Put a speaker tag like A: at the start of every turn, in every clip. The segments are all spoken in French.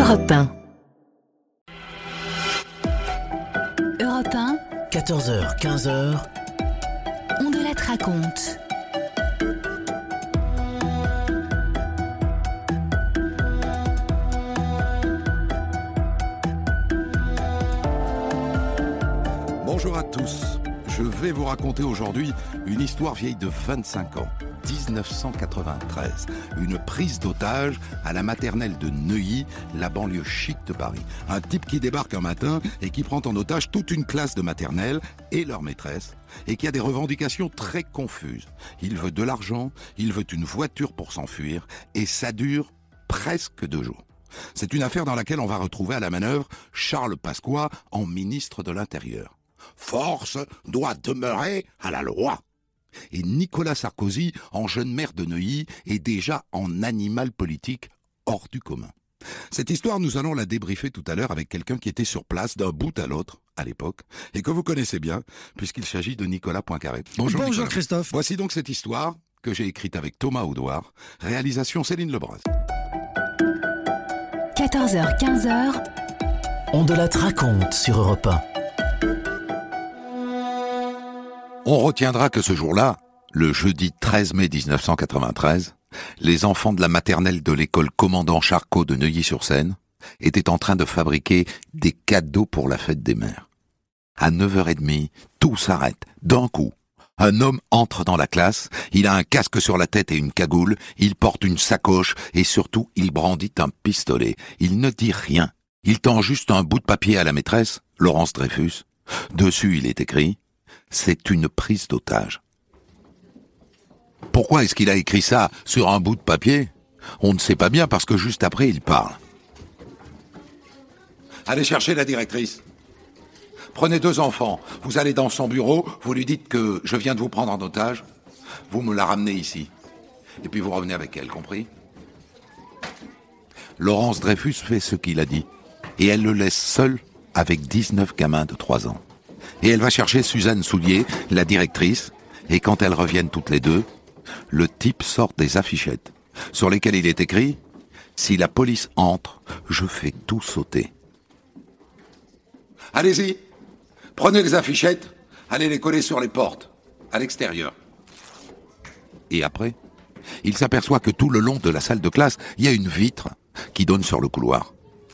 A: Europe 1.
B: Europe 1,
C: 14h, 15h.
B: On de la te raconte.
D: Bonjour à tous. Je vais vous raconter aujourd'hui une histoire vieille de 25 ans. 1993, une prise d'otage à la maternelle de Neuilly, la banlieue chic de Paris. Un type qui débarque un matin et qui prend en otage toute une classe de maternelle et leur maîtresse, et qui a des revendications très confuses. Il veut de l'argent, il veut une voiture pour s'enfuir, et ça dure presque 2 jours. C'est une affaire dans laquelle on va retrouver à la manœuvre Charles Pasqua en ministre de l'Intérieur. Force doit demeurer à la loi. Et Nicolas Sarkozy, en jeune maire de Neuilly, est déjà en animal politique hors du commun. Cette histoire, nous allons la débriefer tout à l'heure avec quelqu'un qui était sur place d'un bout à l'autre à l'époque et que vous connaissez bien puisqu'il s'agit de Nicolas Poincaré.
C: Bonjour
D: Nicolas.
C: Christophe.
D: Voici donc cette histoire que j'ai écrite avec Thomas Audouard, réalisation Céline Lebras.
B: 14h, 15h.
C: On de la te raconte sur Europe 1.
D: On retiendra que ce jour-là, le jeudi 13 mai 1993, les enfants de la maternelle de l'école Commandant Charcot de Neuilly-sur-Seine étaient en train de fabriquer des cadeaux pour la fête des mères. À 9h30, tout s'arrête, d'un coup. Un homme entre dans la classe, il a un casque sur la tête et une cagoule, il porte une sacoche et surtout il brandit un pistolet. Il ne dit rien, il tend juste un bout de papier à la maîtresse, Laurence Dreyfus. Dessus il est écrit « C'est une prise d'otage ». Pourquoi est-ce qu'il a écrit ça sur un bout de papier ? On ne sait pas bien parce que juste après il parle. Allez chercher la directrice. Prenez 2 enfants, vous allez dans son bureau, vous lui dites que je viens de vous prendre en otage, vous me la ramenez ici. Et puis vous revenez avec elle, compris ? Laurence Dreyfus fait ce qu'il a dit. Et elle le laisse seul avec 19 gamins de 3 ans. Et elle va chercher Suzanne Soulier, la directrice, et quand elles reviennent toutes les deux, le type sort des affichettes, sur lesquelles il est écrit « Si la police entre, je fais tout sauter ». Allez-y, prenez les affichettes, allez les coller sur les portes, à l'extérieur. Et après, il s'aperçoit que tout le long de la salle de classe, il y a une vitre qui donne sur le couloir.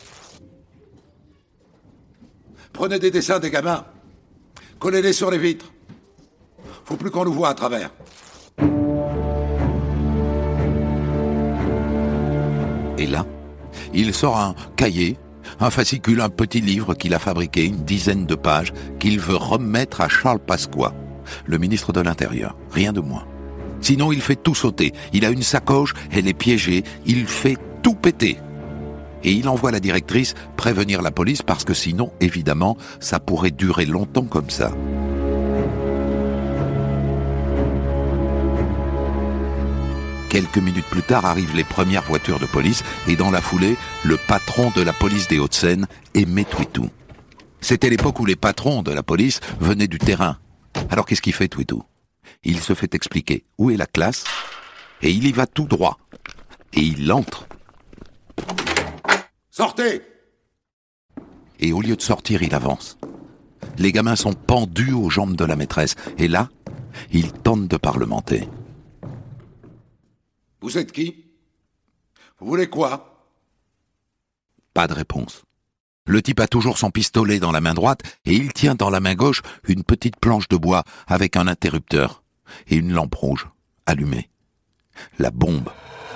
D: Prenez des dessins des gamins, collez-les sur les vitres. Faut plus qu'on nous voit à travers. Et là, il sort un cahier, un fascicule, un petit livre qu'il a fabriqué, une dizaine de pages, qu'il veut remettre à Charles Pasqua, le ministre de l'Intérieur, rien de moins. Sinon, il fait tout sauter. Il a une sacoche, elle est piégée, il fait tout péter. Et il envoie la directrice prévenir la police parce que sinon, évidemment, ça pourrait durer longtemps comme ça. Quelques minutes plus tard arrivent les premières voitures de police et dans la foulée, le patron de la police des Hauts-de-Seine, Aimé Twitou. C'était l'époque où les patrons de la police venaient du terrain. Alors qu'est-ce qu'il fait Twitou ? Il se fait expliquer où est la classe et il y va tout droit. Et il entre. Sortez ! Et au lieu de sortir, il avance. Les gamins sont pendus aux jambes de la maîtresse. Et là, il tente de parlementer. Vous êtes qui ? Vous voulez quoi ? Pas de réponse. Le type a toujours son pistolet dans la main droite et il tient dans la main gauche une petite planche de bois avec un interrupteur et une lampe rouge allumée. La bombe.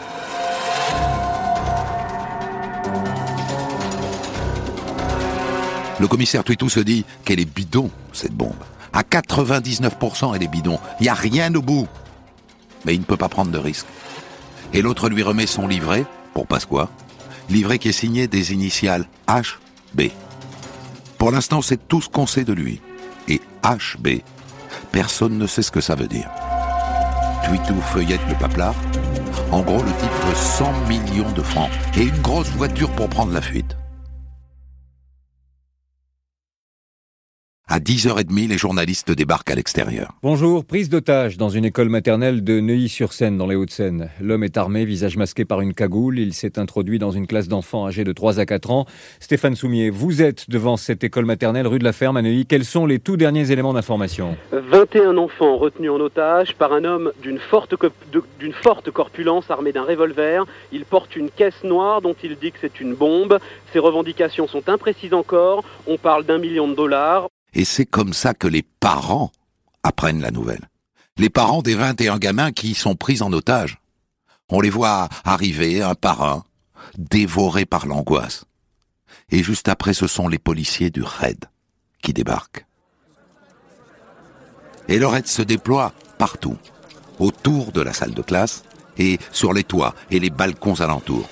D: Le commissaire Twitou se dit qu'elle est bidon, cette bombe. À 99%, elle est bidon. Il n'y a rien au bout. Mais il ne peut pas prendre de risque. Et l'autre lui remet son livret, pour Pasqua, livret qui est signé des initiales HB. Pour l'instant, c'est tout ce qu'on sait de lui. Et HB, personne ne sait ce que ça veut dire. Twitou feuillette le paplard. En gros, le type veut 100 millions de francs et une grosse voiture pour prendre la fuite. À À 10h30, les journalistes débarquent à l'extérieur.
A: Bonjour, prise d'otage dans une école maternelle de Neuilly-sur-Seine, dans les Hauts-de-Seine. L'homme est armé, visage masqué par une cagoule. Il s'est introduit dans une classe d'enfants âgés de 3 à 4 ans. Stéphane Soumier, vous êtes devant cette école maternelle rue de la Ferme à Neuilly. Quels sont les tout derniers éléments d'information ?
E: 21 enfants retenus en otage par un homme d'une forte corpulence armé d'un revolver. Il porte une caisse noire dont il dit que c'est une bombe. Ses revendications sont imprécises encore. On parle d'1 million de dollars.
D: Et c'est comme ça que les parents apprennent la nouvelle. Les parents des 21 gamins qui y sont pris en otage. On les voit arriver un par un, dévorés par l'angoisse. Et juste après, ce sont les policiers du RAID qui débarquent. Et le RAID se déploie partout, autour de la salle de classe et sur les toits et les balcons alentours.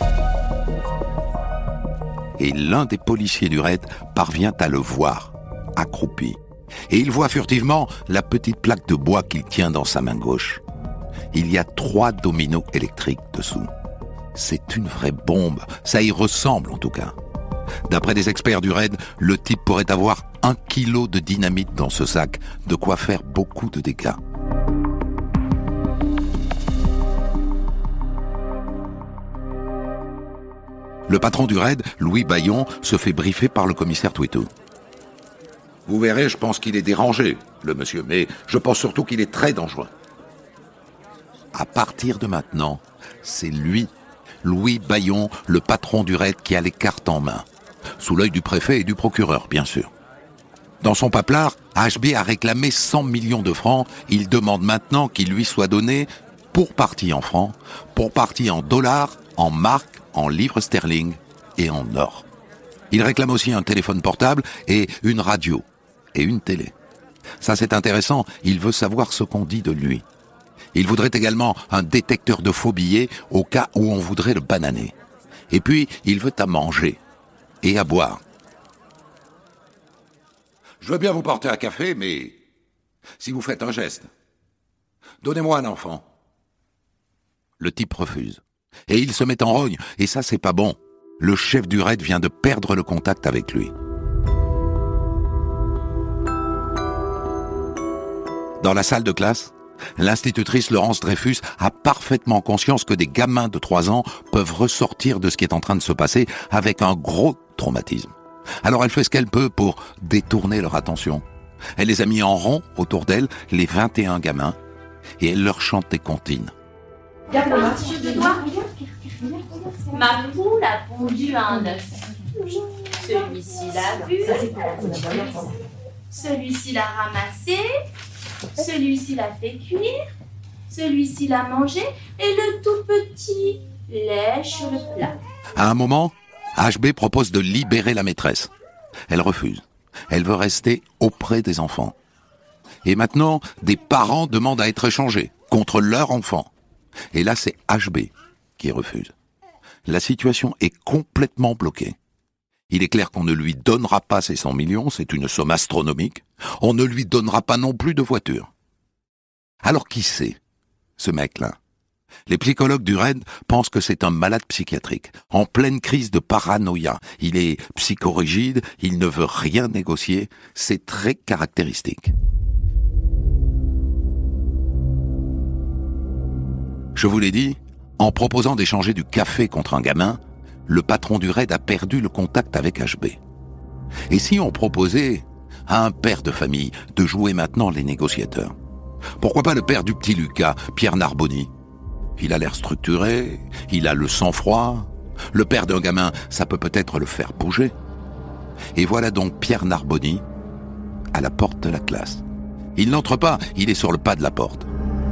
D: Et l'un des policiers du RAID parvient à le voir, accroupi. Et il voit furtivement la petite plaque de bois qu'il tient dans sa main gauche. Il y a 3 dominos électriques dessous. C'est une vraie bombe, ça y ressemble en tout cas. D'après des experts du RAID, le type pourrait avoir 1 kilo de dynamite dans ce sac, de quoi faire beaucoup de dégâts. Le patron du RAID, Louis Bayon, se fait briefer par le commissaire Twitou. Vous verrez, je pense qu'il est dérangé, le monsieur, mais je pense surtout qu'il est très dangereux. À partir de maintenant, c'est lui, Louis Bayon, le patron du RAID, qui a les cartes en main. Sous l'œil du préfet et du procureur, bien sûr. Dans son paplard, HB a réclamé 100 millions de francs. Il demande maintenant qu'il lui soit donné pour partie en francs, pour partie en dollars, en marques, en livres sterling et en or. Il réclame aussi un téléphone portable et une radio et une télé. Ça, c'est intéressant, il veut savoir ce qu'on dit de lui. Il voudrait également un détecteur de faux billets au cas où on voudrait le bananer. Et puis, il veut à manger et à boire. Je veux bien vous porter un café, mais si vous faites un geste, donnez-moi un enfant. Le type refuse. Et il se met en rogne, et ça, c'est pas bon. Le chef du RAID vient de perdre le contact avec lui. Dans la salle de classe, l'institutrice Laurence Dreyfus a parfaitement conscience que des gamins de 3 ans peuvent ressortir de ce qui est en train de se passer avec un gros traumatisme. Alors elle fait ce qu'elle peut pour détourner leur attention. Elle les a mis en rond autour d'elle, les 21 gamins, et elle leur chante des comptines.
F: Ma poule a pondu un œuf. Celui-ci l'a vu. Celui-ci l'a ramassé. Celui-ci l'a fait cuire. Celui-ci l'a mangé. Et le tout petit lèche le plat.
D: À un moment, HB propose de libérer la maîtresse. Elle refuse. Elle veut rester auprès des enfants. Et maintenant, des parents demandent à être échangés contre leur enfant. Et là, c'est HB qui refuse. La situation est complètement bloquée. Il est clair qu'on ne lui donnera pas ces 100 millions, c'est une somme astronomique. On ne lui donnera pas non plus de voiture. Alors qui c'est, ce mec-là ? Les psychologues du RAID pensent que c'est un malade psychiatrique, en pleine crise de paranoïa. Il est psychorigide, il ne veut rien négocier, c'est très caractéristique. Je vous l'ai dit, en proposant d'échanger du café contre un gamin, le patron du RAID a perdu le contact avec HB. Et si on proposait à un père de famille de jouer maintenant les négociateurs ? Pourquoi pas le père du petit Lucas, Pierre Narboni ? Il a l'air structuré, il a le sang-froid. Le père d'un gamin, ça peut peut-être le faire bouger. Et voilà donc Pierre Narboni à la porte de la classe. Il n'entre pas, il est sur le pas de la porte.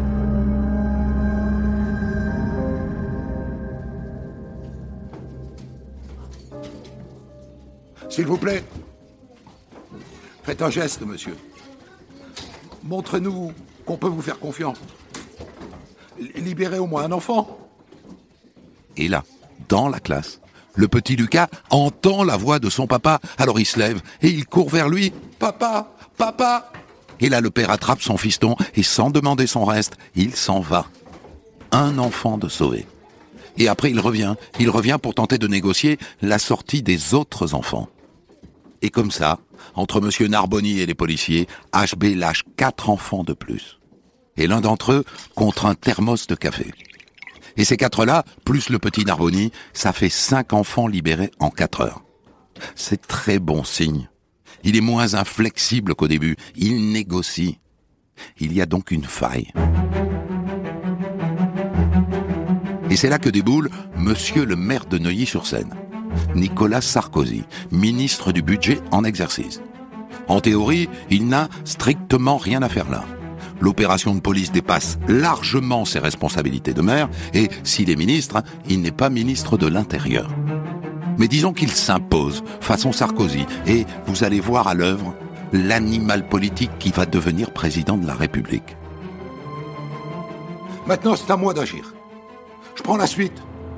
D: S'il vous plaît, faites un geste, monsieur. Montrez-nous qu'on peut vous faire confiance. Libérez au moins un enfant. Et là, dans la classe, le petit Lucas entend la voix de son papa. Alors il se lève et il court vers lui. « Papa, papa !» Et là, le père attrape son fiston et sans demander son reste, il s'en va. Un enfant de sauvé. Et après, il revient pour tenter de négocier la sortie des autres enfants. Et comme ça, Entre M. Narboni et les policiers, HB lâche 4 enfants de plus. Et l'un d'entre eux contre un thermos de café. Et ces 4-là, plus le petit Narboni, ça fait 5 enfants libérés en 4 heures. C'est très bon signe. Il est moins inflexible qu'au début. Il négocie. Il y a donc une faille. Et c'est là que déboule monsieur le maire de Neuilly-sur-Seine, Nicolas Sarkozy, ministre du budget en exercice. En théorie, il n'a strictement rien à faire là. L'opération de police dépasse largement ses responsabilités de maire, et s'il est ministre, il n'est pas ministre de l'Intérieur. Mais disons qu'il s'impose façon Sarkozy, et vous allez voir à l'œuvre l'animal politique qui va devenir président de la République.
G: Maintenant, c'est à moi d'agir. Je prends la suite.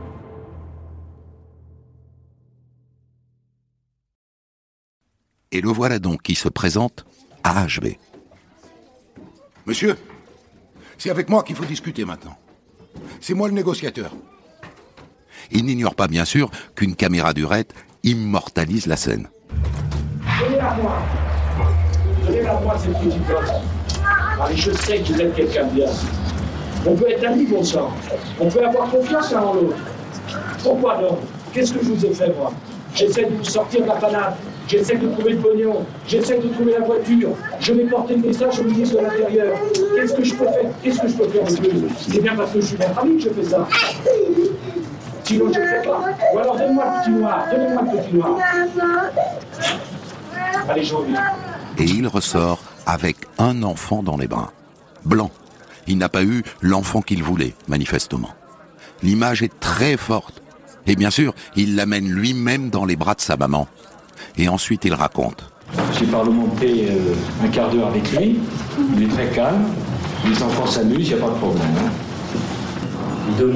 D: Et le voilà donc qui se présente à HB.
G: Monsieur, c'est avec moi qu'il faut discuter maintenant. C'est moi le négociateur.
D: Il n'ignore pas bien sûr qu'une caméra durette immortalise la scène.
H: Donnez-la moi. Donnez-la moi cette petite gosse. Allez, je sais que vous êtes quelqu'un de bien. On peut être amis, bon sang. On peut avoir confiance l'un en l'autre. Pourquoi donc? Qu'est-ce que je vous ai fait, moi? J'essaie de vous sortir de la panade. J'essaie de trouver le pognon. J'essaie de trouver la voiture. Je vais porter le message au ministre de l'Intérieur. Qu'est-ce que je peux faire? Qu'est-ce que je peux faire de plus? C'est bien parce que je suis votre ami que je fais ça. Sinon, je ne fais pas. Ou alors, donne-moi le petit noir. Donnez-moi le petit noir. Allez, je reviens.
D: Et il ressort avec un enfant dans les bras. Blanc. Il n'a pas eu l'enfant qu'il voulait, manifestement. L'image est très forte. Et bien sûr, il l'amène lui-même dans les bras de sa maman. Et ensuite, il raconte.
H: J'ai parlementé un quart d'heure avec lui. Il est très calme. Les enfants s'amusent, il n'y a pas de problème. Hein. Il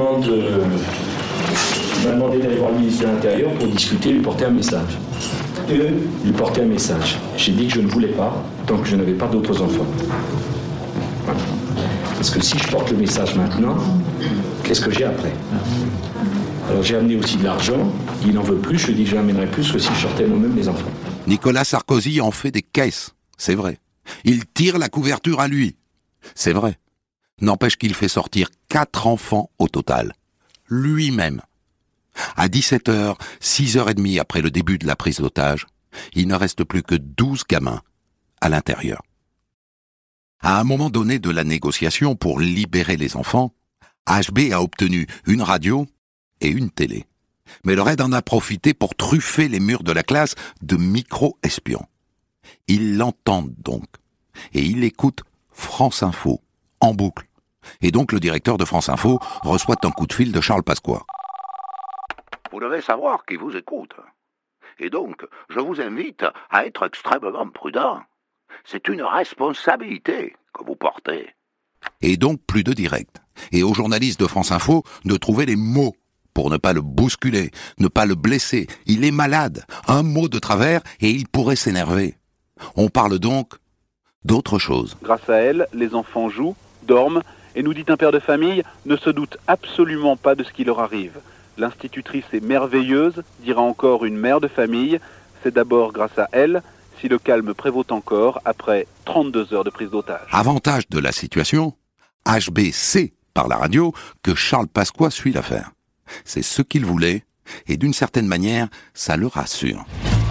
H: m'a demandé d'aller voir le ministre de l'Intérieur pour discuter, lui porter un message. Lui porter un message. J'ai dit que je ne voulais pas, tant que je n'avais pas d'autres enfants. Voilà. Parce que si je porte le message maintenant, qu'est-ce que j'ai après? Alors j'ai amené aussi de l'argent, il n'en veut plus, je dis que j'amènerai plus que si je sortais moi-même les enfants.
D: Nicolas Sarkozy en fait des caisses, c'est vrai. Il tire la couverture à lui, c'est vrai. N'empêche qu'il fait sortir 4 enfants au total, lui-même. À 17h, 6h30 après le début de la prise d'otage, il ne reste plus que 12 gamins à l'intérieur. À un moment donné de la négociation pour libérer les enfants, HB a obtenu une radio et une télé. Mais le raid en a profité pour truffer les murs de la classe de micro-espions. Ils l'entendent donc, et il écoute France Info, en boucle. Et donc le directeur de France Info reçoit un coup de fil de Charles Pasqua.
I: Vous devez savoir qui vous écoute. Et donc, je vous invite à être extrêmement prudent. C'est une responsabilité que vous portez.
D: Et donc plus de direct. Et aux journalistes de France Info de trouver les mots pour ne pas le bousculer, ne pas le blesser. Il est malade. Un mot de travers et il pourrait s'énerver. On parle donc d'autre chose.
E: Grâce à elle, les enfants jouent, dorment, et nous dit un père de famille, ne se doute absolument pas de ce qui leur arrive. L'institutrice est merveilleuse, dira encore une mère de famille. C'est d'abord grâce à elle si le calme prévaut encore après 32 heures de prise d'otage.
D: Avantage de la situation, HB sait par la radio que Charles Pasqua suit l'affaire. C'est ce qu'il voulait, et d'une certaine manière, ça le rassure.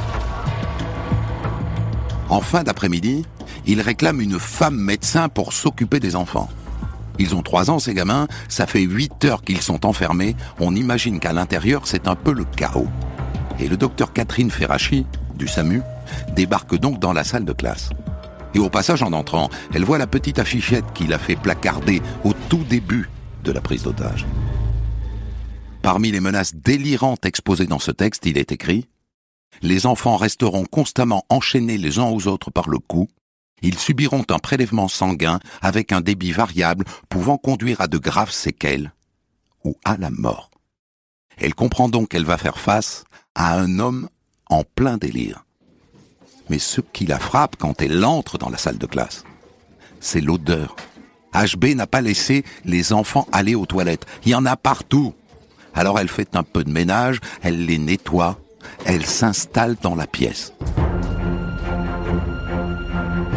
D: En fin d'après-midi, il réclame une femme médecin pour s'occuper des enfants. Ils ont 3 ans, ces gamins, ça fait 8 heures qu'ils sont enfermés, on imagine qu'à l'intérieur, c'est un peu le chaos. Et le docteur Catherine Ferracchi, du SAMU, débarque donc dans la salle de classe. Et au passage, en entrant, elle voit la petite affichette qu'il a fait placarder au tout début de la prise d'otage. Parmi les menaces délirantes exposées dans ce texte, il est écrit « Les enfants resteront constamment enchaînés les uns aux autres par le cou. Ils subiront un prélèvement sanguin avec un débit variable pouvant conduire à de graves séquelles ou à la mort. » Elle comprend donc qu'elle va faire face à un homme en plein délire. Mais ce qui la frappe quand elle entre dans la salle de classe, c'est l'odeur. HB n'a pas laissé les enfants aller aux toilettes. Il y en a partout. Alors elle fait un peu de ménage, elle les nettoie, elle s'installe dans la pièce.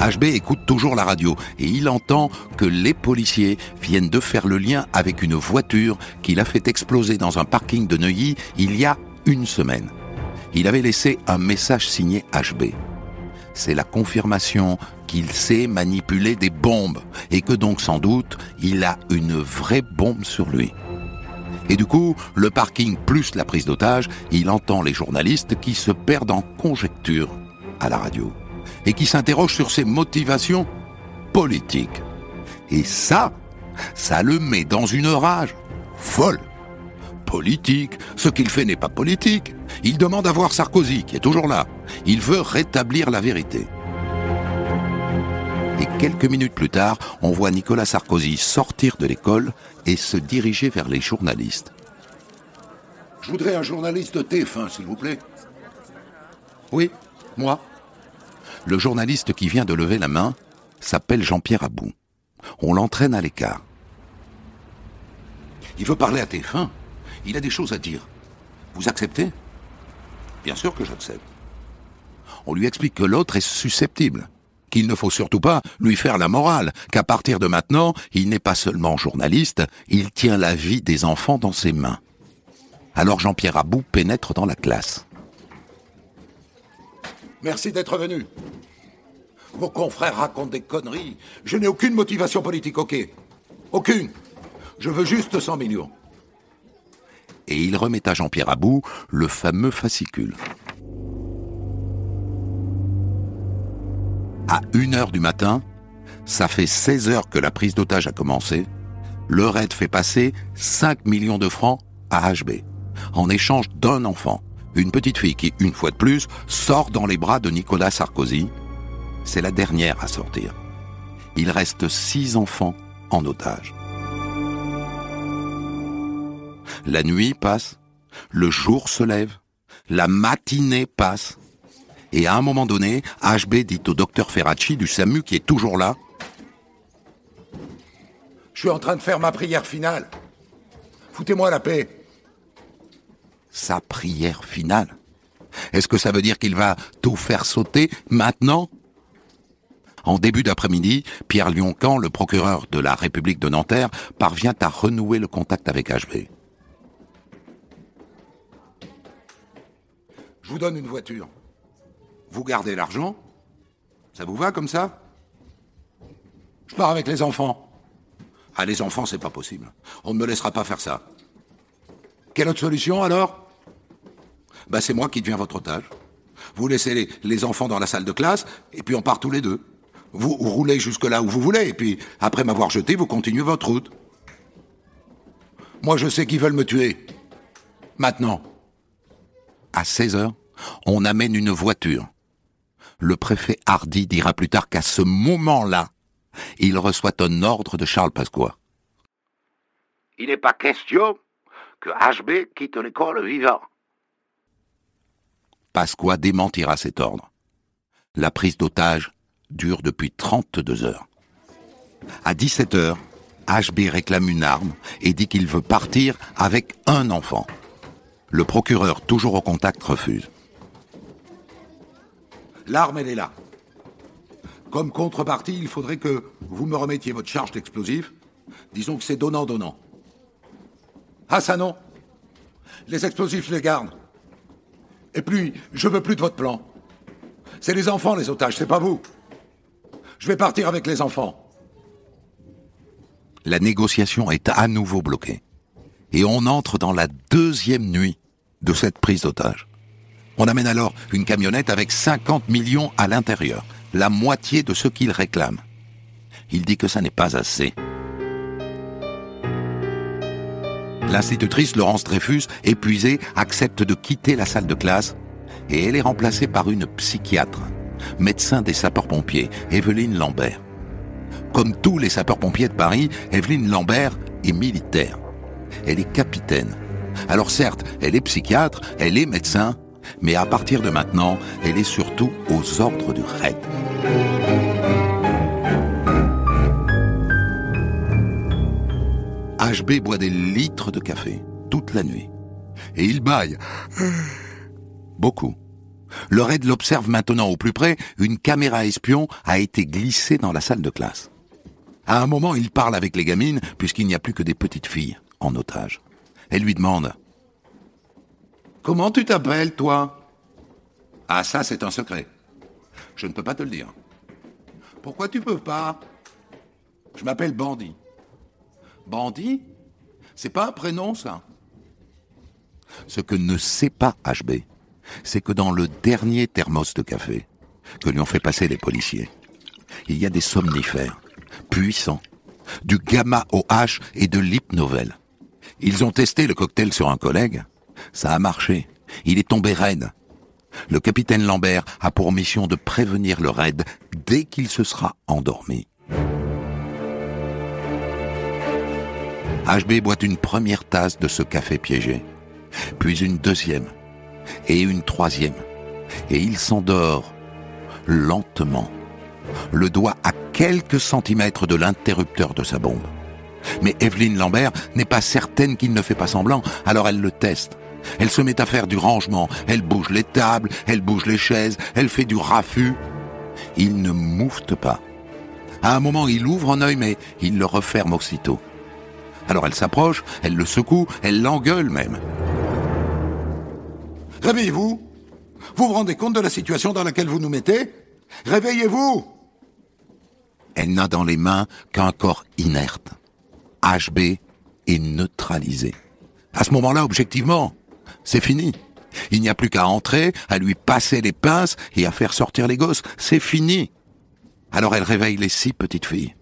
D: HB écoute toujours la radio et il entend que les policiers viennent de faire le lien avec une voiture qu'il a fait exploser dans un parking de Neuilly il y a une semaine. Il avait laissé un message signé HB. C'est la confirmation qu'il sait manipuler des bombes et que donc sans doute il a une vraie bombe sur lui. Et du coup, le parking plus la prise d'otage, il entend les journalistes qui se perdent en conjectures à la radio et qui s'interrogent sur ses motivations politiques. Et ça le met dans une rage folle. Politique, ce qu'il fait n'est pas politique. Il demande à voir Sarkozy, qui est toujours là. Il veut rétablir la vérité. Et quelques minutes plus tard, on voit Nicolas Sarkozy sortir de l'école et se diriger vers les journalistes.
G: Je voudrais un journaliste de TF1, s'il vous plaît.
D: Oui, moi. Le journaliste qui vient de lever la main s'appelle Jean-Pierre Abou. On l'entraîne à l'écart.
G: Il veut parler à TF1. Il a des choses à dire. Vous acceptez ?
D: Bien sûr que j'accepte. On lui explique que l'autre est susceptible, qu'il ne faut surtout pas lui faire la morale, qu'à partir de maintenant, il n'est pas seulement journaliste, il tient la vie des enfants dans ses mains. Alors Jean-Pierre Abou pénètre dans la classe.
G: Merci d'être venu. Vos confrères racontent des conneries. Je n'ai aucune motivation politique, ok ? Aucune. Je veux juste 100 millions.
D: Et il remet à Jean-Pierre Abou le fameux fascicule. À 1h du matin, ça fait 16 heures que la prise d'otage a commencé, le raid fait passer 5 millions de francs à HB, en échange d'un enfant, une petite fille qui, une fois de plus, sort dans les bras de Nicolas Sarkozy. C'est la dernière à sortir. Il reste 6 enfants en otage. La nuit passe, le jour se lève, la matinée passe, et à un moment donné, HB dit au docteur Ferracci du SAMU qui est toujours là.
G: Je suis en train de faire ma prière finale. Foutez-moi la paix.
D: Sa prière finale ? Est-ce que ça veut dire qu'il va tout faire sauter maintenant ? En début d'après-midi, Pierre Lioncan, le procureur de la République de Nanterre, parvient à renouer le contact avec HB.
G: Je vous donne une voiture. Vous gardez l'argent. Ça vous va comme ça ? Je pars avec les enfants. Ah, les enfants, c'est pas possible. On ne me laissera pas faire ça. Quelle autre solution, alors ? C'est moi qui deviens votre otage. Vous laissez les enfants dans la salle de classe, et puis on part tous les deux. Vous roulez jusque là où vous voulez, et puis, après m'avoir jeté, vous continuez votre route. Moi, je sais qu'ils veulent me tuer. Maintenant.
D: À 16h, on amène une voiture. Le préfet Hardy dira plus tard qu'à ce moment-là, il reçoit un ordre de Charles Pasqua.
I: Il n'est pas question que HB quitte l'école vivant.
D: Pasqua démentira cet ordre. La prise d'otage dure depuis 32 heures. À 17h, HB réclame une arme et dit qu'il veut partir avec un enfant. Le procureur, toujours au contact, refuse.
G: L'arme, elle est là. Comme contrepartie, il faudrait que vous me remettiez votre charge d'explosifs. Disons que c'est donnant-donnant. Ah, ça non. Les explosifs, je les garde. Et puis, je veux plus de votre plan. C'est les enfants, les otages, c'est pas vous. Je vais partir avec les enfants.
D: La négociation est à nouveau bloquée. Et on entre dans la deuxième nuit de cette prise d'otage. On amène alors une camionnette avec 50 millions à l'intérieur, la moitié de ce qu'il réclame. Il dit que ça n'est pas assez. L'institutrice Laurence Dreyfus, épuisée, accepte de quitter la salle de classe et elle est remplacée par une psychiatre, médecin des sapeurs-pompiers, Evelyne Lambert. Comme tous les sapeurs-pompiers de Paris, Evelyne Lambert est militaire. Elle est capitaine. Alors certes, elle est psychiatre, elle est médecin, mais à partir de maintenant, elle est surtout aux ordres du raid. HB boit des litres de café toute la nuit. Et il bâille. Beaucoup. Le raid l'observe maintenant au plus près, une caméra espion a été glissée dans la salle de classe. À un moment, il parle avec les gamines, puisqu'il n'y a plus que des petites filles en otage. Elle lui demande « Comment tu t'appelles, toi ?»« Ah, ça, c'est un secret. Je ne peux pas te le dire. »« Pourquoi tu peux pas ?»« Je m'appelle Bandit. »« Bandit ? C'est pas un prénom, ça ?» Ce que ne sait pas HB, c'est que dans le dernier thermos de café que lui ont fait passer les policiers, il y a des somnifères puissants, du gamma-OH et de l'hypnovel. Ils ont testé le cocktail sur un collègue. Ça a marché. Il est tombé raide. Le capitaine Lambert a pour mission de prévenir le raid dès qu'il se sera endormi. HB boit une première tasse de ce café piégé, puis une deuxième, et une troisième, et il s'endort lentement, le doigt à quelques centimètres de l'interrupteur de sa bombe. Mais Evelyne Lambert n'est pas certaine qu'il ne fait pas semblant, alors elle le teste. Elle se met à faire du rangement, elle bouge les tables, elle bouge les chaises, elle fait du raffut. Il ne moufte pas. À un moment, il ouvre un œil, mais il le referme aussitôt. Alors elle s'approche, elle le secoue, elle l'engueule même. « Réveillez-vous! Vous vous rendez compte de la situation dans laquelle vous nous mettez? Réveillez-vous !» Elle n'a dans les mains qu'un corps inerte. HB est neutralisé. À ce moment-là, objectivement, c'est fini. Il n'y a plus qu'à entrer, à lui passer les pinces et à faire sortir les gosses. C'est fini. Alors elle réveille les 6 petites filles.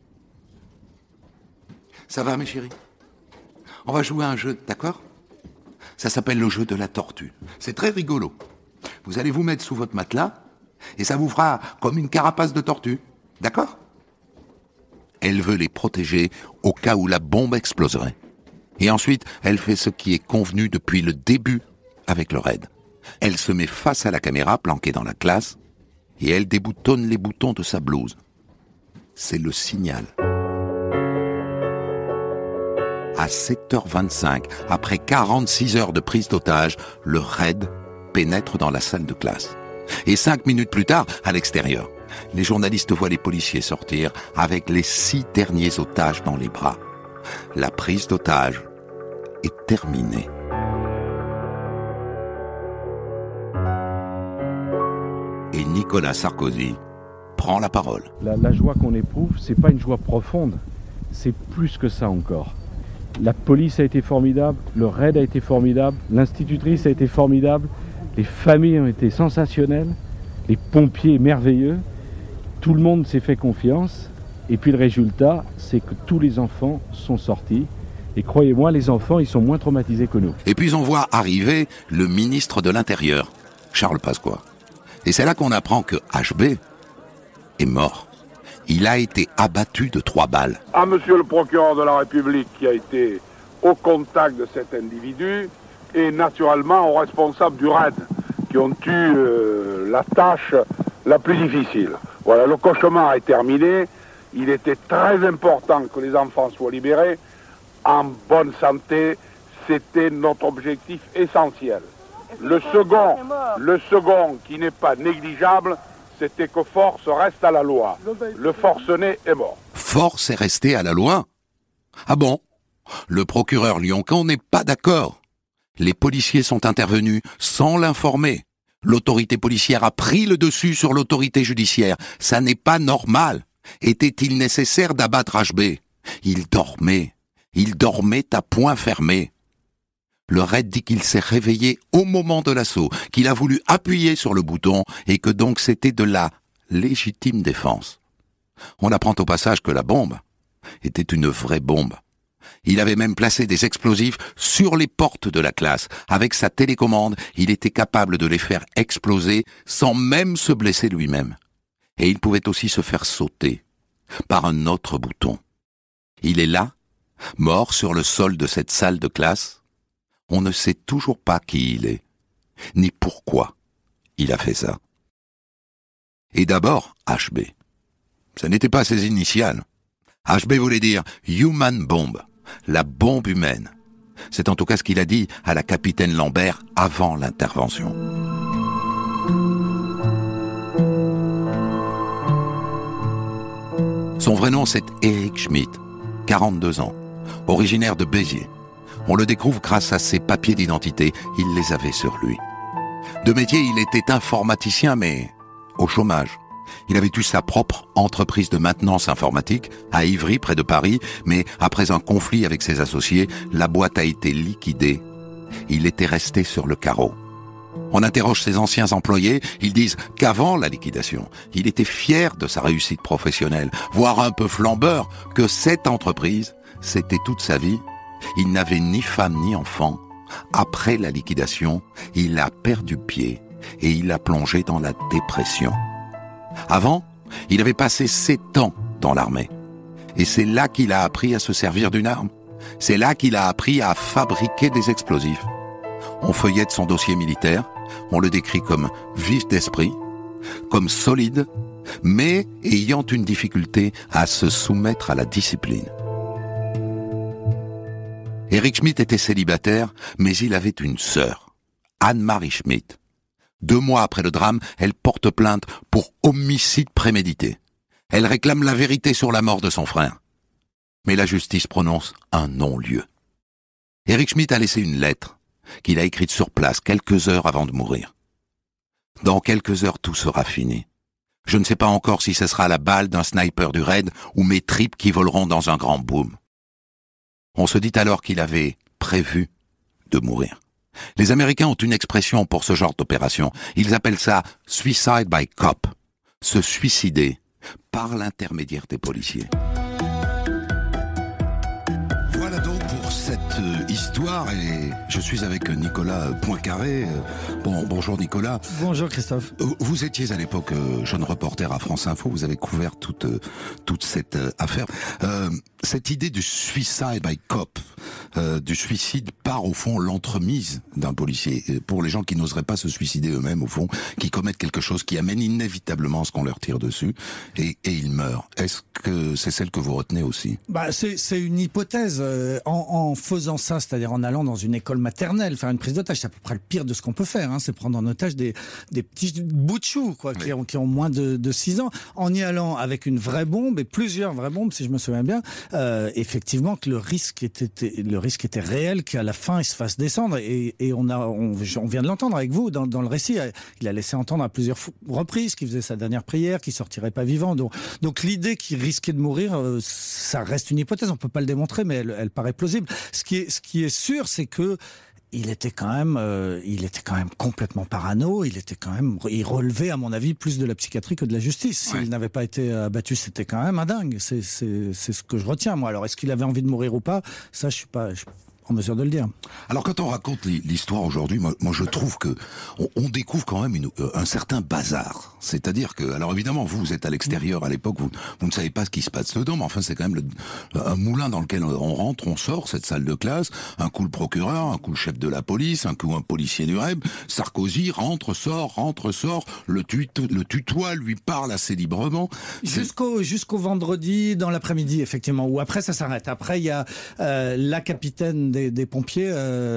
D: « Ça va, mes chéris? On va jouer à un jeu, d'accord? Ça s'appelle le jeu de la tortue. C'est très rigolo. Vous allez vous mettre sous votre matelas et ça vous fera comme une carapace de tortue. D'accord? » Elle veut les protéger au cas où la bombe exploserait. Et ensuite, elle fait ce qui est convenu depuis le début avec le raid. Elle se met face à la caméra planquée dans la classe et elle déboutonne les boutons de sa blouse. C'est le signal. À 7h25, après 46 heures de prise d'otage, le raid pénètre dans la salle de classe. Et 5 minutes plus tard, à l'extérieur, les journalistes voient les policiers sortir avec les 6 derniers otages dans les bras. La prise d'otage est terminée. Et Nicolas Sarkozy prend la parole.
J: La joie qu'on éprouve, c'est pas une joie profonde, c'est plus que ça encore. La police a été formidable, le raid a été formidable, l'institutrice a été formidable, les familles ont été sensationnelles, les pompiers merveilleux, tout le monde s'est fait confiance, et puis le résultat, c'est que tous les enfants sont sortis, et croyez-moi, les enfants, ils sont moins traumatisés que nous.
D: Et puis on voit arriver le ministre de l'Intérieur, Charles Pasqua. Et c'est là qu'on apprend que HB est mort. Il a été abattu de 3 balles.
K: À monsieur le procureur de la République qui a été au contact de cet individu et naturellement aux responsables du raid qui ont eu la tâche la plus difficile. Voilà, le cauchemar est terminé. Il était très important que les enfants soient libérés en bonne santé. C'était notre objectif essentiel. Le second qui n'est pas négligeable, c'était que Force reste à la loi. Le forcené est mort.
D: Force est resté à la loi? Ah bon? Le procureur Lioncan n'est pas d'accord. Les policiers sont intervenus sans l'informer. L'autorité policière a pris le dessus sur l'autorité judiciaire. Ça n'est pas normal. Était-il nécessaire d'abattre HB? Il dormait à poing fermé. Le raid dit qu'il s'est réveillé au moment de l'assaut, qu'il a voulu appuyer sur le bouton et que donc c'était de la légitime défense. On apprend au passage que la bombe était une vraie bombe. Il avait même placé des explosifs sur les portes de la classe. Avec sa télécommande, il était capable de les faire exploser sans même se blesser lui-même. Et il pouvait aussi se faire sauter par un autre bouton. Il est là, mort sur le sol de cette salle de classe. On ne sait toujours pas qui il est, ni pourquoi il a fait ça. Et d'abord, HB. Ça n'était pas ses initiales. HB voulait dire Human Bomb, la bombe humaine. C'est en tout cas ce qu'il a dit à la capitaine Lambert avant l'intervention. Son vrai nom, c'est Eric Schmidt, 42 ans, originaire de Béziers. On le découvre grâce à ses papiers d'identité, il les avait sur lui. De métier, il était informaticien, mais au chômage. Il avait eu sa propre entreprise de maintenance informatique à Ivry, près de Paris, mais après un conflit avec ses associés, la boîte a été liquidée. Il était resté sur le carreau. On interroge ses anciens employés, ils disent qu'avant la liquidation, il était fier de sa réussite professionnelle, voire un peu flambeur, que cette entreprise, c'était toute sa vie. Il n'avait ni femme ni enfant. Après la liquidation, il a perdu pied et il a plongé dans la dépression. Avant, il avait passé 7 ans dans l'armée. Et c'est là qu'il a appris à se servir d'une arme. C'est là qu'il a appris à fabriquer des explosifs. On feuillette son dossier militaire, on le décrit comme vif d'esprit, comme solide, mais ayant une difficulté à se soumettre à la discipline. Eric Schmidt était célibataire, mais il avait une sœur, Anne-Marie Schmidt. 2 mois après le drame, elle porte plainte pour homicide prémédité. Elle réclame la vérité sur la mort de son frère. Mais la justice prononce un non-lieu. Eric Schmidt a laissé une lettre qu'il a écrite sur place quelques heures avant de mourir. Dans quelques heures, tout sera fini. Je ne sais pas encore si ce sera la balle d'un sniper du raid ou mes tripes qui voleront dans un grand boom. On se dit alors qu'il avait prévu de mourir. Les Américains ont une expression pour ce genre d'opération. Ils appellent ça « suicide by cop », se suicider par l'intermédiaire des policiers.
G: Voilà donc pour cette histoire, et je suis avec Nicolas Poincaré. Bonjour Nicolas.
L: Bonjour Christophe.
G: Vous étiez à l'époque jeune reporter à France Info, vous avez couvert toute cette affaire. Cette idée du suicide by cop, du suicide par au fond l'entremise d'un policier, pour les gens qui n'oseraient pas se suicider eux-mêmes au fond, qui commettent quelque chose qui amène inévitablement à ce qu'on leur tire dessus, et ils meurent. Est-ce que c'est celle que vous retenez aussi?
L: C'est une hypothèse. En faisant ça, c'est-à-dire en allant dans une école maternelle, faire une prise d'otage, c'est à peu près le pire de ce qu'on peut faire, hein, c'est prendre en otage des petits bouts de chou, quoi, oui, qui ont moins de 6 ans, en y allant avec une vraie bombe, et plusieurs vraies bombes, si je me souviens bien, effectivement que le risque était réel, qu'à la fin il se fasse descendre, et on vient de l'entendre avec vous dans le récit. Il a laissé entendre à plusieurs reprises qu'il faisait sa dernière prière, qu'il sortirait pas vivant. Donc l'idée qu'il risquait de mourir, ça reste une hypothèse, on peut pas le démontrer, mais elle paraît plausible. Ce qui est sûr, c'est que il était quand même complètement parano. Il relevait, à mon avis, plus de la psychiatrie que de la justice. S'il n'avait pas été abattu, c'était quand même un dingue. C'est ce que je retiens, moi. Alors, est-ce qu'il avait envie de mourir ou pas? Ça, je suis pas en mesure de le dire.
G: Alors, quand on raconte l'histoire aujourd'hui, moi je trouve que on découvre quand même un certain bazar. C'est-à-dire que, alors évidemment, vous êtes à l'extérieur à l'époque, vous ne savez pas ce qui se passe dedans, mais enfin c'est quand même un moulin dans lequel on rentre, on sort, cette salle de classe, un coup le procureur, un coup le chef de la police, un coup un policier du REB, Sarkozy rentre, sort, le tutoie, lui parle assez librement.
L: Jusqu'au vendredi dans l'après-midi, effectivement, où après ça s'arrête. Après il y a la capitaine des pompiers,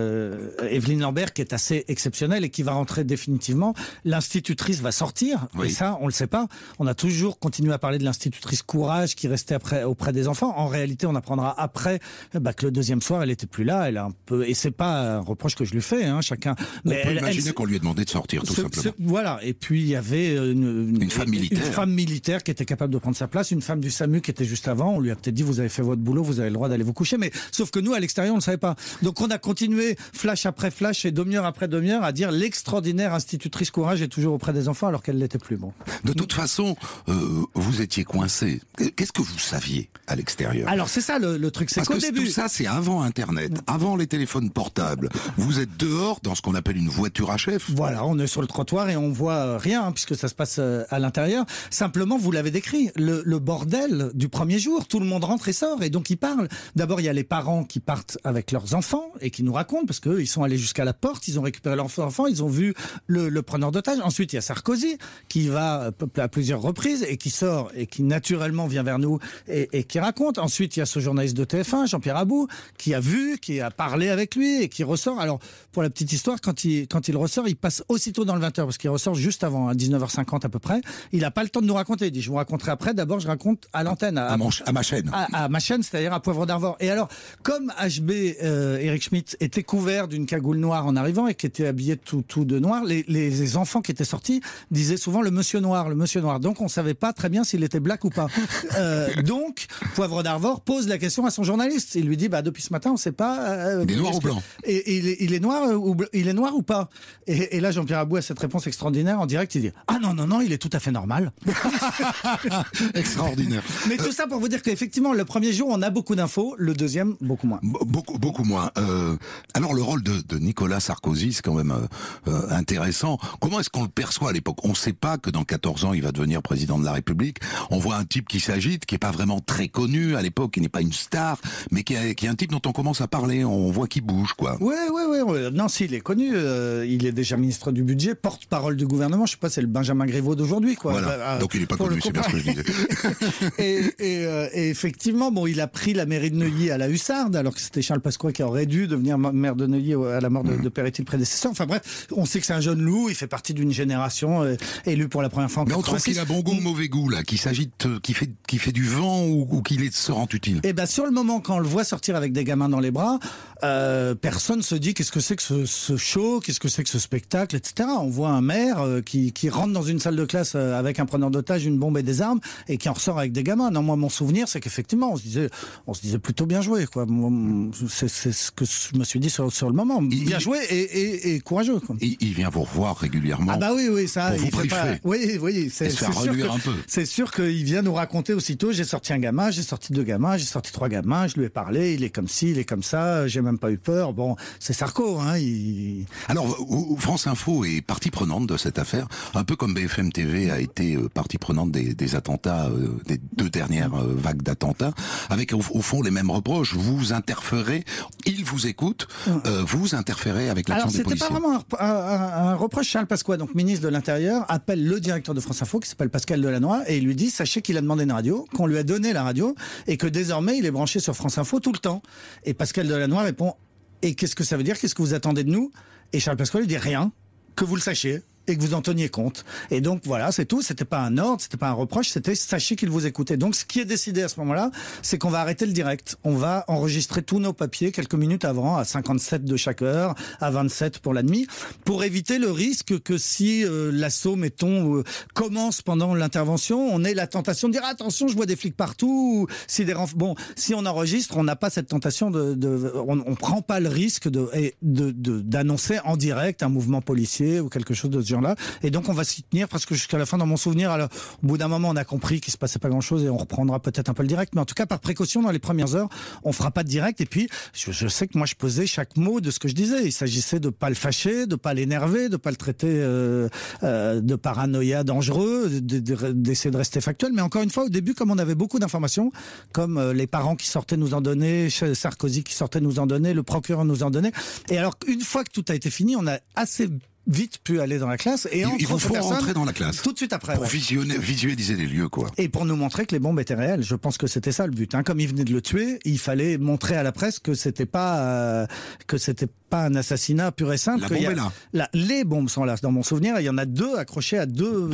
L: Evelyne Lambert, qui est assez exceptionnelle et qui va rentrer définitivement. L'institutrice va sortir, oui. Et ça, on le sait pas. On a toujours continué à parler de l'institutrice Courage qui restait auprès des enfants. En réalité, on apprendra après que le deuxième soir, elle était plus là. Elle a un peu, et c'est pas un reproche que je lui fais, hein, chacun.
G: Mais on peut imaginer qu'on lui ait demandé de sortir, tout simplement.
L: Voilà. Et puis il y avait une femme militaire. Une femme militaire qui était capable de prendre sa place, une femme du SAMU qui était juste avant. On lui a peut-être dit, vous avez fait votre boulot, vous avez le droit d'aller vous coucher. Mais sauf que nous, à l'extérieur, on ne savait pas. Donc on a continué flash après flash et demi-heure après demi-heure à dire l'extraordinaire institutrice Courage est toujours auprès des enfants alors qu'elle l'était plus. Bon.
G: De toute façon, vous étiez coincé. Qu'est-ce que vous saviez à l'extérieur?
L: Alors c'est ça le truc, c'est qu'au début...
G: Tout ça, c'est avant Internet, avant les téléphones portables. Vous êtes dehors dans ce qu'on appelle une voiture à chef.
L: Voilà, on est sur le trottoir et on voit rien, puisque ça se passe à l'intérieur. Simplement, vous l'avez décrit, le bordel du premier jour. Tout le monde rentre et sort, et donc ils parlent. D'abord, il y a les parents qui partent avec leurs leurs enfants et qui nous racontent, parce qu'eux, ils sont allés jusqu'à la porte, ils ont récupéré leurs enfants, ils ont vu le preneur d'otages. Ensuite, il y a Sarkozy qui va à plusieurs reprises et qui sort et qui naturellement vient vers nous et qui raconte. Ensuite, il y a ce journaliste de TF1, Jean-Pierre Abou, qui a vu, qui a parlé avec lui et qui ressort. Alors, pour la petite histoire, quand il ressort, il passe aussitôt dans le 20h, parce qu'il ressort juste avant, à 19h50 à peu près. Il n'a pas le temps de nous raconter. Il dit, je vous raconterai après. D'abord, je raconte à l'antenne.
D: À ma chaîne.
L: À ma chaîne, c'est-à-dire à Poivre d'Arvor. Et alors, comme HB, Eric Schmitt, était couvert d'une cagoule noire en arrivant et qui était habillé tout de noir, les enfants qui étaient sortis disaient souvent le monsieur noir. Donc, on savait pas très bien s'il était black ou pas. Donc, Poivre d'Arvor pose la question à son journaliste. Il lui dit, depuis ce matin, on sait pas.
D: Il est noir ou blanc?
L: Et il est noir ou pas? Et là, Jean-Pierre Abou a cette réponse extraordinaire en direct. Il dit, ah non, il est tout à fait normal.
D: Extraordinaire.
L: Mais tout ça pour vous dire qu'effectivement, le premier jour, on a beaucoup d'infos, le deuxième, beaucoup moins.
D: Beaucoup moins. Alors, le rôle de Nicolas Sarkozy, c'est quand même intéressant. Comment est-ce qu'on le perçoit à l'époque? On ne sait pas que dans 14 ans, il va devenir président de la République. On voit un type qui s'agite, qui est pas vraiment très connu à l'époque, qui n'est pas une star, mais qui est un type dont on commence à parler. On voit qu'il bouge, quoi.
L: Ouais. Non, s'il est connu, il est déjà ministre du budget, porte-parole du gouvernement. Je sais pas, c'est le Benjamin Griveaux d'aujourd'hui, quoi.
D: Voilà. Donc il n'est pas connu, c'est bien ce que je disais.
L: et effectivement, il a pris la mairie de Neuilly à la hussarde, alors que c'était Charles Pasqua qui aurait dû devenir maire de Neuilly à la mort de Peretti, le prédécesseur. Enfin bref, on sait que c'est un jeune loup, il fait partie d'une génération élu pour la première fois en 86.
D: Mais on trouve qu'il a bon goût ou mauvais goût, là, qui s'agite, qui fait du vent ou qu'il se rend utile.
L: Eh ben, sur le moment, quand on le voit sortir avec des gamins dans les bras, personne se dit qu'est-ce que c'est que ce show, qu'est-ce que c'est que ce spectacle, etc. On voit un maire qui rentre dans une salle de classe avec un preneur d'otage, une bombe et des armes, et qui en ressort avec des gamins. Non, moi, mon souvenir, c'est qu'effectivement, on se disait plutôt bien joué, quoi. C'est ce que je me suis dit sur le moment. Bien joué et courageux, quoi.
D: Il vient vous revoir régulièrement.
L: Ah bah oui, ça.
D: Pour vous briefer.
L: Oui, c'est
D: sûr un peu.
L: C'est sûr qu'il vient nous raconter aussitôt, j'ai sorti un gamin, j'ai sorti 2 gamins, j'ai sorti 3 gamins, je lui ai parlé, il est comme ci, il est comme ça, j'ai même pas eu peur. Bon, c'est Sarko, hein.
D: Alors, France Info est partie prenante de cette affaire, un peu comme BFM TV a été partie prenante des attentats, des 2 dernières vagues d'attentats, avec au fond les mêmes reproches. Vous interférez, ils vous écoutent, vous interférez avec l'action des policiers.
L: Alors, c'était pas vraiment un reproche. Charles Pasqua, donc ministre de l'Intérieur, appelle le directeur de France Info, qui s'appelle Pascal Delannoy, et il lui dit, sachez qu'il a demandé une radio, qu'on lui a donné la radio, et que désormais, il est branché sur France Info tout le temps. Et Pascal Delannoy répond, et qu'est-ce que ça veut dire? Qu'est-ce que vous attendez de nous? Et Charles Pasqua lui dit rien, que vous le sachiez. Et que vous en teniez compte. Et donc voilà, c'est tout. C'était pas un ordre, c'était pas un reproche, c'était sachez qu'il vous écoutait. Donc ce qui est décidé à ce moment-là, c'est qu'on va arrêter le direct. On va enregistrer tous nos papiers quelques minutes avant, à 57 de chaque heure, à 27 pour la demi, pour éviter le risque que si l'assaut, mettons, commence pendant l'intervention, on ait la tentation de dire attention, je vois des flics partout. Si on enregistre, on n'a pas cette tentation on prend pas le risque d'annoncer en direct un mouvement policier ou quelque chose de ce genre-là. Et donc, on va s'y tenir presque jusqu'à la fin dans mon souvenir. Alors, au bout d'un moment, on a compris qu'il se passait pas grand-chose et on reprendra peut-être un peu le direct. Mais en tout cas, par précaution, dans les premières heures, on fera pas de direct. Et puis, je sais que moi, je pesais chaque mot de ce que je disais. Il s'agissait de pas le fâcher, de pas l'énerver, de pas le traiter de paranoïa dangereux, d'essayer de rester factuel. Mais encore une fois, au début, comme on avait beaucoup d'informations, comme les parents qui sortaient nous en donner, Sarkozy qui sortait nous en donner, le procureur nous en donnait. Et alors, une fois que tout a été fini, on a assez vite pu aller dans la classe et
D: il vous faut rentrer dans la classe
L: tout de suite après
D: pour visualiser les lieux, quoi.
L: Et pour nous montrer que les bombes étaient réelles. Je pense que c'était ça le but, hein. Comme il venait de le tuer, il fallait montrer à la presse que c'était pas un assassinat pur et simple.
D: La bombe est là.
L: Les bombes sont là. Dans mon souvenir, il y en a 2 accrochées à deux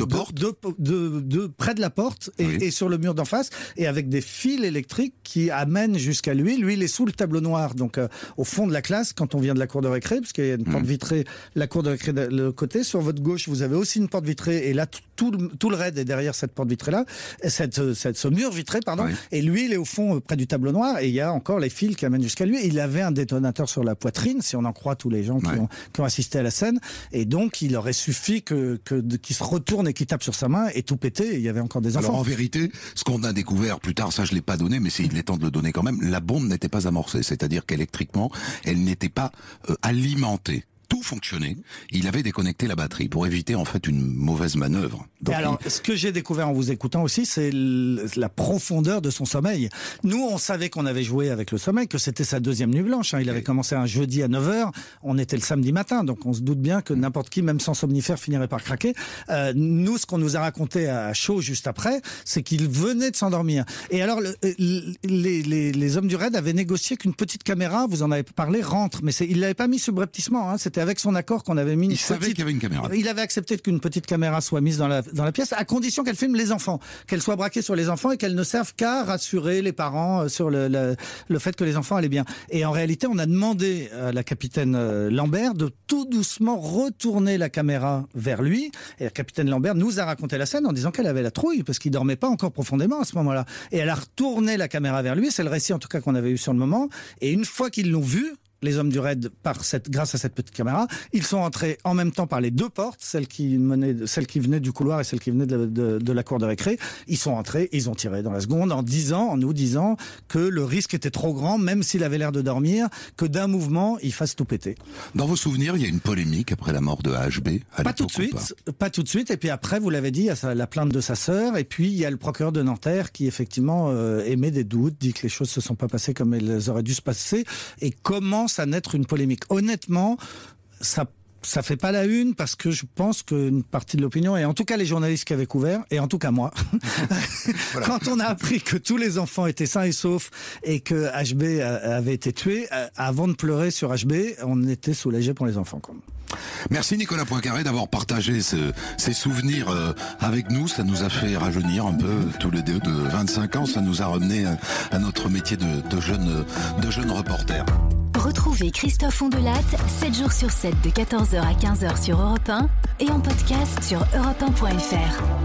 L: près de la porte et sur le mur d'en face, et avec des fils électriques qui amènent jusqu'à lui. Lui, il est sous le tableau noir, donc au fond de la classe quand on vient de la cour de récré, parce qu'il y a une porte vitrée, la cour de récré le côté. Sur votre gauche, vous avez aussi une porte vitrée, et là tout le raid est derrière cette porte vitrée là, ce mur vitré, pardon. Oui. Et lui, il est au fond près du tableau noir, et il y a encore les fils qui amènent jusqu'à lui. Il avait un détonateur sur la poitrine, si on en croit tous les gens qui ont assisté à la scène, et donc il aurait suffi qu'il se retourne et qu'il tape sur sa main et tout péter, et il y avait encore des enfants.
D: Alors en vérité, ce qu'on a découvert plus tard, ça je l'ai pas donné, mais il est temps de le donner quand même, la bombe n'était pas amorcée, c'est-à-dire qu'électriquement, elle n'était pas alimentée. tout fonctionnait, il avait déconnecté la batterie pour éviter en fait une mauvaise manœuvre. Donc,
L: et alors, ce que j'ai découvert en vous écoutant aussi, c'est la profondeur de son sommeil. Nous, on savait qu'on avait joué avec le sommeil, que c'était sa deuxième nuit blanche. Il avait commencé un jeudi à 9h, on était le samedi matin, donc on se doute bien que n'importe qui, même sans somnifère, finirait par craquer. Nous, ce qu'on nous a raconté à chaud juste après, c'est qu'il venait de s'endormir. Et alors, les hommes du raid avaient négocié qu'une petite caméra, vous en avez parlé, rentre. Mais il l'avait pas mis subrepticement, c'était avec son accord qu'on avait mis une
D: savait qu'il y avait une caméra.
L: Il avait accepté qu'une petite caméra soit mise dans la pièce, à condition qu'elle filme les enfants, qu'elle soit braquée sur les enfants et qu'elle ne serve qu'à rassurer les parents sur le fait que les enfants allaient bien. Et en réalité, on a demandé à la capitaine Lambert de tout doucement retourner la caméra vers lui. Et la capitaine Lambert nous a raconté la scène en disant qu'elle avait la trouille parce qu'il dormait pas encore profondément à ce moment-là. Et elle a retourné la caméra vers lui. C'est le récit en tout cas qu'on avait eu sur le moment. Et une fois qu'ils l'ont vu, les hommes du raid, grâce à cette petite caméra, ils sont entrés en même temps par les deux portes, celle qui venait du couloir et celle qui venait de la cour de récré. Ils sont entrés, ils ont tiré dans la seconde en nous disant que le risque était trop grand, même s'il avait l'air de dormir, que d'un mouvement, il fasse tout péter.
D: Dans vos souvenirs, il y a une polémique après la mort de HB.
L: Pas tout de suite. Et puis après, vous l'avez dit, il y a la plainte de sa sœur. Et puis, il y a le procureur de Nanterre qui, effectivement, émet des doutes, dit que les choses se sont pas passées comme elles auraient dû se passer et commence à naître une polémique. Honnêtement, ça fait pas la une parce que je pense qu'une partie de l'opinion, et en tout cas les journalistes qui avaient couvert, et en tout cas moi, voilà. Quand on a appris que tous les enfants étaient sains et saufs et que HB avait été tué, avant de pleurer sur HB, on était soulagés pour les enfants. Quoi.
D: Merci Nicolas Poincaré d'avoir partagé ces souvenirs avec nous. Ça nous a fait rajeunir un peu tous les deux de 25 ans. Ça nous a ramené à notre métier de jeune reporter.
B: Retrouvez Christophe Ondelat 7 jours sur 7 de 14h à 15h sur Europe 1 et en podcast sur europe1.fr.